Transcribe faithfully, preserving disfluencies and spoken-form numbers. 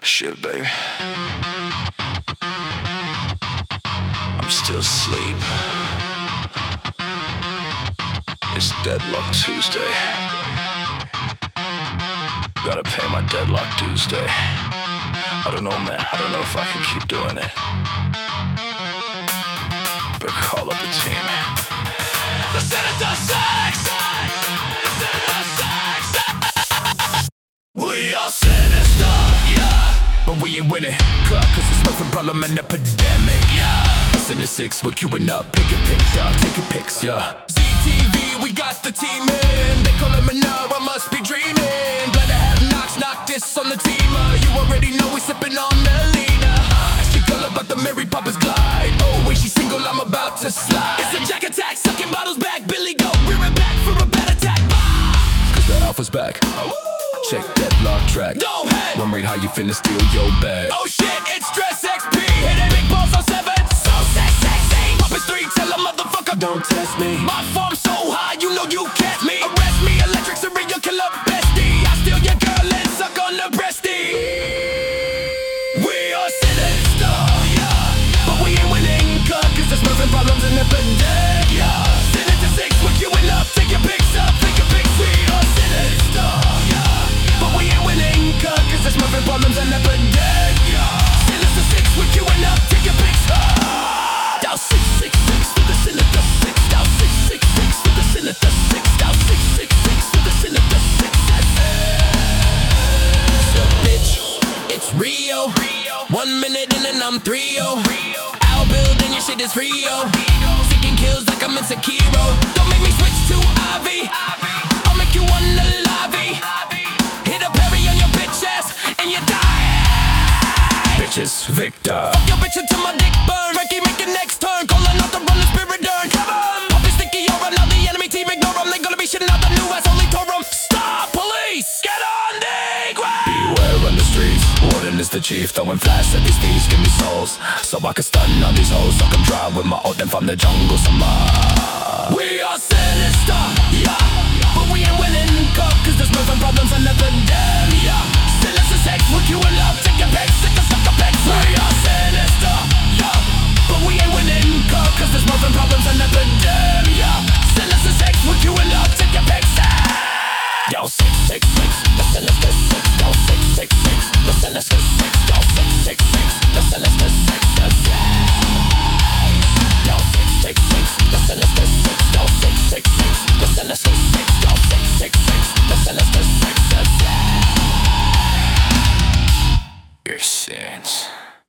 Shit, baby. I'm still asleep. It's Deadlock Tuesday. Gotta pay my Deadlock Tuesday. I don't know, man. I don't know if I can keep doing it. But call up the team. The Senator Sex! We are sinister, yeah. But we ain't winning, cause it's smoking problem and epidemic, yeah. Us in the six, we're queuing up, pick a pick, dog, take your pics, yeah. Z T V, we got the team in. They calling me now, I must be dreaming. Glad to have knocks, knock this on the team, uh. You already know we sipping on Melina. She girl about the Mary Poppins glide. Oh, wait, she's single, I'm about to slide. It's a jack attack, sucking bottles back. Billy go, rearing back for a bad attack. Cause the alpha's back. Check Deadlock track. Don't head. One rate how you finna steal your bag. Oh shit, it's Stress X P. Hitting big balls on seven. So sex, sexy. Puppets three, tell a motherfucker don't test me. My farm so high, you know you catch me. Arrest me, electric serial killer bestie. I steal your girl and suck on the breasty. We are sinister, yeah. But we ain't winning, cause there's moving problems in the epidemic, yeah. Sinister six, we're queuing up, take your pics up, take your pics. We are sinister, yeah. Cause there's moving problems and epidemic, yeah. Sinister six, we're queuing up, take your pics up. Down six six six with the Sinister six. Down six six six with the Sinister six. Down six six six with the Sinister six. So bitch, it's Rio. One minute in and I'm three oh. Our building, your shit is Rio. Seeking kills like I'm in Sekiro. Don't make me switch to Ivy. I'll make you one lobby. Hit a parry on your bitch ass and you die. Bitches, Victor. Fuck your bitch until my dick burn. Frankie, make your next turn. Calling out the running spirit turn. Come on. Puppy sticky aura, now the enemy team ignore them. They gonna be shitting out the new ass, only Torum. Stop, police, get on the ground. Beware on the streets. Warden is the chief, throwing flash at these thieves. Give me souls, so I can stun on these hoes. I can drive with my old and from the jungle. Some uh. We are sinister, yeah. But we ain't winning, cause there's moving problems and epidemic, yeah. Sinister sex, we're queuing up, take your pics, take a sucker pics. We are sinister, yeah. But we ain't winning, cause there's moving problems and epidemic, yeah. Sinister sex, we're queuing up, take your pics. Yo, six, six, six, the sinister six. Yo, six, six, six, the sinister six. Yo, six, six, six, the sinister six. Yo, six, six, six, the sinister six. Yo, six, six, six, the sinister six. Yo, six, six, six, the sinister six. Your sins.